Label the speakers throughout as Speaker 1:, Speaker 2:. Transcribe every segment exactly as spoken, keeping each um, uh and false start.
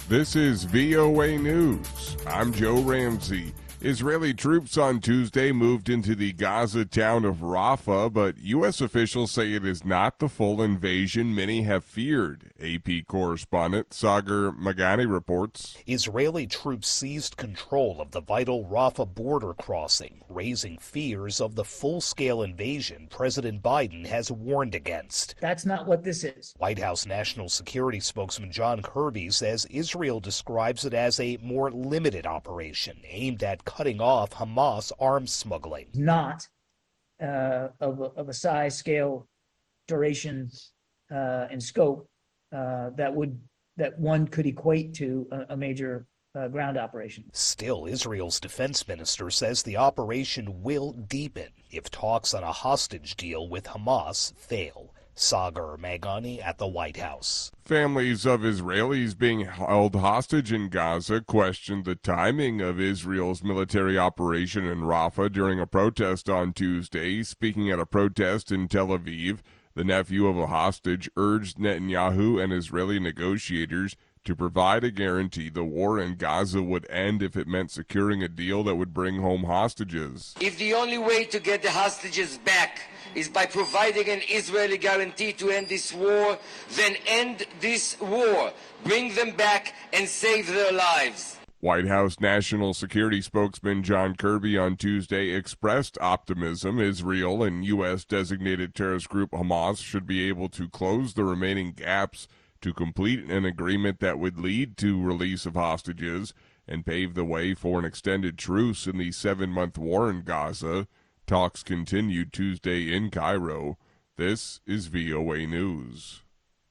Speaker 1: This is V O A News. I'm Joe Ramsey. Israeli troops on Tuesday moved into the Gaza town of Rafah, but U S officials say it is not the full invasion many have feared. A P correspondent Sagar Magani reports.
Speaker 2: Israeli troops seized control of the vital Rafah border crossing, raising fears of the full-scale invasion President Biden has warned against.
Speaker 3: That's not what this is.
Speaker 2: White House National Security spokesman John Kirby says Israel describes it as a more limited operation aimed at cutting off Hamas arms smuggling.
Speaker 3: Not uh, of, a, of a size, scale, duration, uh, and scope uh, that would that one could equate to a, a major uh, ground operation.
Speaker 2: Still, Israel's defense minister says the operation will deepen if talks on a hostage deal with Hamas fail. Sagar Magani at the White House.
Speaker 1: Families of Israelis being held hostage in Gaza questioned the timing of Israel's military operation in Rafah during a protest on Tuesday. Speaking at a protest in Tel Aviv, the nephew of a hostage urged Netanyahu and Israeli negotiators to provide a guarantee the war in Gaza would end if it meant securing a deal that would bring home hostages.
Speaker 4: If the only way to get the hostages back is by providing an Israeli guarantee to end this war, then end this war. Bring them back and save their lives.
Speaker 1: White House National Security spokesman John Kirby on Tuesday expressed optimism Israel and U S designated terrorist group Hamas should be able to close the remaining gaps to complete an agreement that would lead to release of hostages and pave the way for an extended truce in the seven-month war in Gaza. Talks continued Tuesday in Cairo. This is V O A News.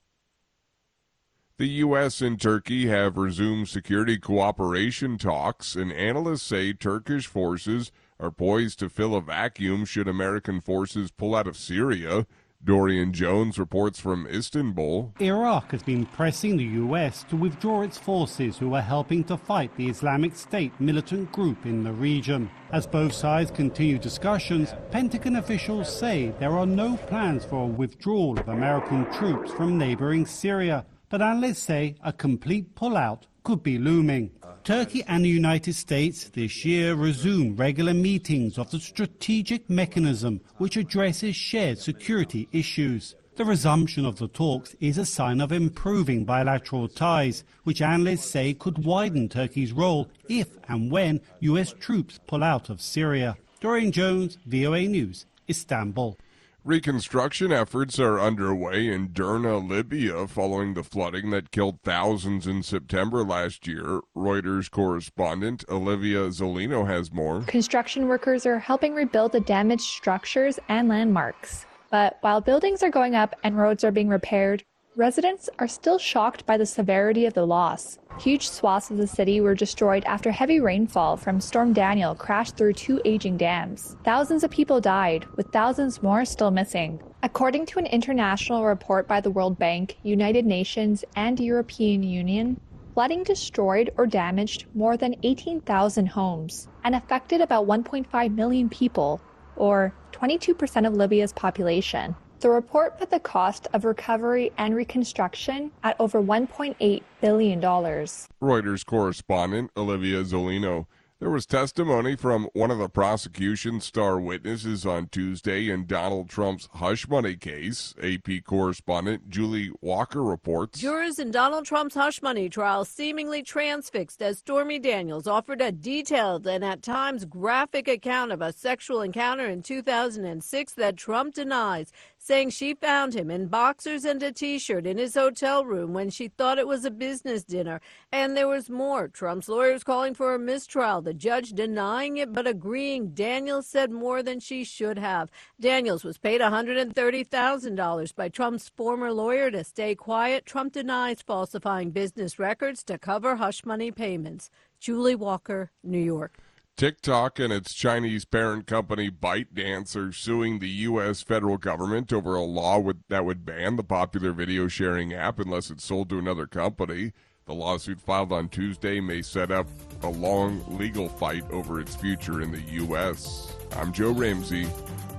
Speaker 1: The U S and Turkey have resumed security cooperation talks, and analysts say Turkish forces are poised to fill a vacuum should American forces pull out of Syria. Dorian Jones reports from Istanbul.
Speaker 5: Iraq has been pressing the U S to withdraw its forces who are helping to fight the Islamic State militant group in the region. As both sides continue discussions, Pentagon officials say there are no plans for a withdrawal of American troops from neighboring Syria, but analysts say a complete pullout could be looming. Turkey and the United States this year resumed regular meetings of the strategic mechanism which addresses shared security issues. The resumption of the talks is a sign of improving bilateral ties, which analysts say could widen Turkey's role if and when U S troops pull out of Syria. Dorian Jones, V O A News, Istanbul.
Speaker 1: Reconstruction efforts are underway in Derna, Libya, following the flooding that killed thousands in September last year. Reuters correspondent Olivia Zolino has more.
Speaker 6: Construction workers are helping rebuild the damaged structures and landmarks. But while buildings are going up and roads are being repaired, residents are still shocked by the severity of the loss. Huge swaths of the city were destroyed after heavy rainfall from Storm Daniel crashed through two aging dams. Thousands of people died, with thousands more still missing. According to an international report by the World Bank, United Nations, and European Union, flooding destroyed or damaged more than eighteen thousand homes and affected about one point five million people, or twenty-two percent of Libya's population. The report put the cost of recovery and reconstruction at over one point eight billion dollars.
Speaker 1: Reuters correspondent Olivia Zolino. There was testimony from one of the prosecution's star witnesses on Tuesday in Donald Trump's hush money case. A P correspondent Julie Walker reports.
Speaker 7: Jurors in Donald Trump's hush money trial seemingly transfixed as Stormy Daniels offered a detailed and at times graphic account of a sexual encounter in two thousand six that Trump denies, saying she found him in boxers and a T-shirt in his hotel room when she thought it was a business dinner. And there was more. Trump's lawyers calling for a mistrial, the judge denying it but agreeing Daniels said more than she should have. Daniels was paid one hundred thirty thousand dollars by Trump's former lawyer to stay quiet. Trump denies falsifying business records to cover hush money payments. Julie Walker, New York.
Speaker 1: TikTok and its Chinese parent company ByteDance are suing the U S federal government over a law would, that would ban the popular video sharing app unless it's sold to another company. The lawsuit filed on Tuesday may set up a long legal fight over its future in the U S. I'm Joe Ramsey,